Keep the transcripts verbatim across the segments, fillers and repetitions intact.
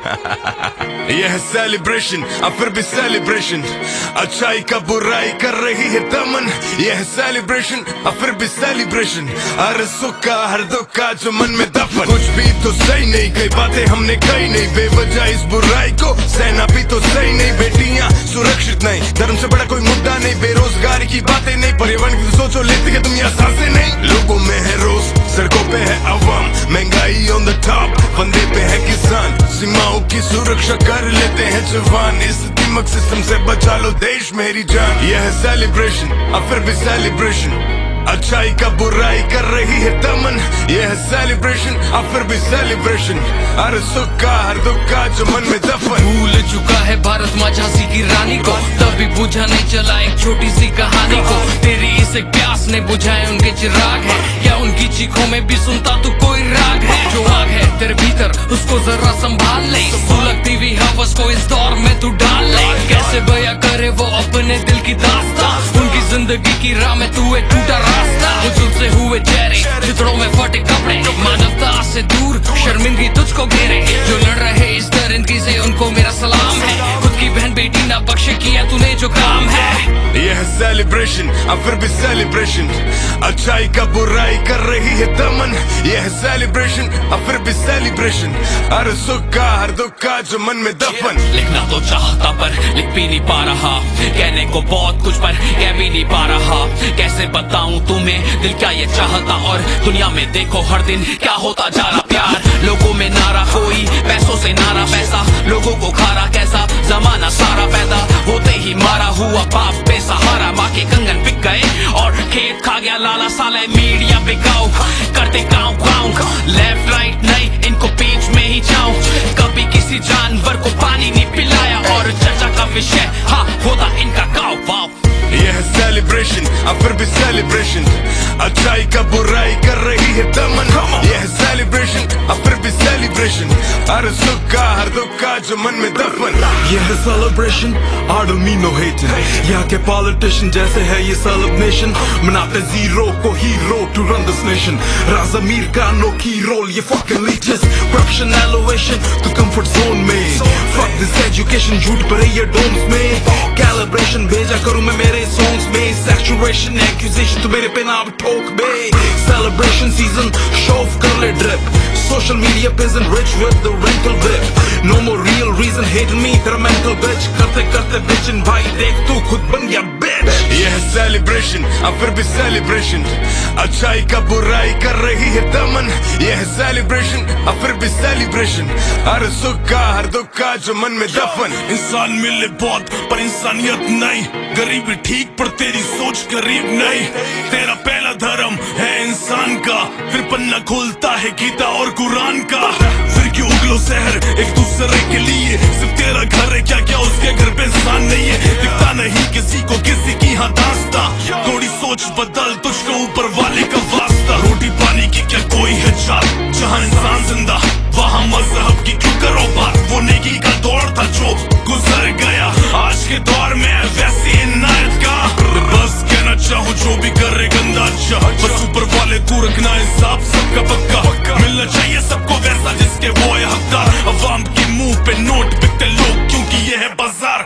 यह है सेलिब्रेशन और फिर भी सेलिब्रेशन, अच्छाई का बुराई कर रही है दमन। यह है सेलिब्रेशन और फिर भी सेलिब्रेशन, हर सुख का हर दुख का जो मन में दफन। कुछ भी तो सही नहीं, कई बातें हमने कही नहीं, बेवजह इस बुराई को सहना भी तो सही नहीं। बेटियां सुरक्षित नहीं, धर्म से बड़ा कोई मुद्दा नहीं, बेरोजगारी की बातें नहीं, पर्यावरण की सोचो लेती है दुनिया सांसें नहीं। लोगों में है रोज, सड़कों पे है अवाम, महंगाई ऑन द टॉप, फंदे पे है किसान, सीमाओं की सुरक्षा कर लेते हैं जवान। इस दिमक सिस्टम से बचा लो देश मेरी जान। यह है सेलिब्रेशन और फिर भी सेलिब्रेशन, अच्छाई का बुराई कर रही है दमन। यह है सेलिब्रेशन और फिर भी सेलिब्रेशन, हर सुख का हर दुख का जो मन में दफन। भूल चुका है भारत माँ झांसी की रानी को, तभी बुझा नहीं चला एक छोटी सी कहानी को। तेरी इस एक प्यास ने बुझाए उनके चिराग है, या उनकी चीखों में भी सुनता तू कोई राग है। जो आग है तेरे भीतर उसको जरा संभाल ले, सुलगती हुई हवस को इस दौर में तू डाल ले। कैसे बया करे वो अपने दिल की दास्तां, उनकी जिंदगी की राह में तू एक टूटा रास्ता। वजूद से हुए चेहरे, चित्रों में फटे कपड़े, मानवता से दूर शर्मिंदगी तुझको घेरे। जो लड़ रहे इस दरिंदगी से उनको मेरा सलाम है, खुद की बहन बेटी ना बख्शे किया तूने जो काम है। यह है सेलिब्रेशन और फिर भी सेलिब्रेशन, अच्छाई का बुराई कर रही है दमन। यह है सेलिब्रेशन और फिर भी सेलिब्रेशन, हर सुख का हर दुख का जो मन में दफन। लिखना तो चाहता पर लिख भी नहीं पा रहा, कहने को बहुत कुछ पर कह भी नहीं पा रहा। कैसे बताऊं तुम्हें दिल क्या ये चाहता, और दुनिया में देखो हर दिन क्या होता जा रहा। प्यार लोगों में नारा कोई, पैसों से नारा पैसा, लोगों को खा रहा कैसा जमाना सारा। पैदा होते ही मारा हुआ बाप बेसहारा, माँ के कंगन बिक गए और खेत खा गया लाला साले। मीडिया बिकाऊ करते काऊ काऊ, लेफ्ट राइट नहीं इनको बीच में ही जाऊं। कभी किसी जानवर को पानी नहीं पिलाया, और चर्चा का विषय हाँ होता इनका काऊ वाव। यह है सेलिब्रेशन और फिर भी सेलिब्रेशन, अच्छाई का बुराई कर रही है दमन। यह है सेलिब्रेशन और फिर भी सेलिब्रेशन, हर सुख का हर दुख का जो मन में दफन। यह है celebration, I don't mean no hating। यहाँ के पॉलिटिशियन जैसे है ये सेलिब्रेशन, मनाते जीरो को hero to run this nation। Raja Mir का अनोखी रोल, ये fucking leeches, corruption elevation to comfort zone में। Fuck this education, झूठ भरे ये डोम्स में, calibration भेजा करूँ मैं मेरे songs में। Saturation accusation तो मेरे पे ना ठोक बे। Celebration season, show off कर ले drip, social media peasant rich with the wrinkle whip। No more real reason hating me, तेरा mental bitch, करते करते bitchin' भाई देख तू खुद बन गया bitch। यह है सेलिब्रेशन और फिर भी सेलिब्रेशन, अच्छाई का बुराई कर रही है दमन। यह है सेलिब्रेशन और फिर भी सेलिब्रेशन, हर सुख का हर दुख का जो मन में दफन। इंसान मिले बहुत पर इंसानियत नहीं, गरीबी ठीक पर तेरी सोच गरीब नहीं। तेरा पहला धर्म है इंसान का, फिर पन्ना खोलता है गीता और कुरान का। फिर क्यों उगलो शहर एक दूसरे के लिए, सिर्फ तेरा घर है क्या क्या उसके घर पे इंसान नहीं है। दिखता नहीं किसी को किसी की हाँ दास्ता, थोड़ी सोच बदल तुझको ऊपर वाले का वास्ता। रोटी पानी की क्या कोई है चाल, जहाँ इंसान जिंदा वहाँ मजहब की क्यों करो बात। वो नेकी का दौर था जो गुजर गया, आज के दौर में वैसी इनायत का। बस कहना चाहूँ जो भी करे गंदा अच्छा, बस ऊपर वाले तू रखना हिसाब सबका पक्का। मिलना चाहिए सबको वैसा जिसके वो है हकदार। अवाम के मुंह पे नोट बिकते लोग क्योंकि ये है बाजार।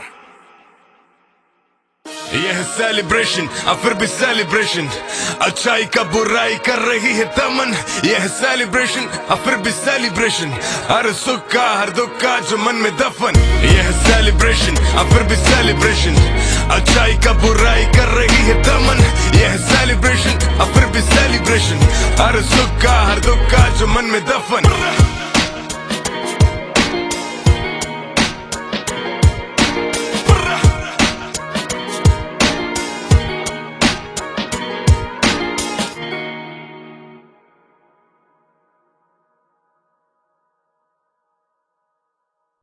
यह है सेलिब्रेशन और फिर भी सेलिब्रेशन, अच्छाई का बुराई कर रही है दमन। यह है सेलिब्रेशन और फिर भी सेलिब्रेशन, हर सुख का हर दुख का जो मन में दफन। यह है सेलिब्रेशन और फिर भी सेलिब्रेशन, अच्छाई का बुराई कर रही है दमन। यह है सेलिब्रेशन और फिर भी सेलिब्रेशन, हर सुख का हर दुख का जो मन में दफन।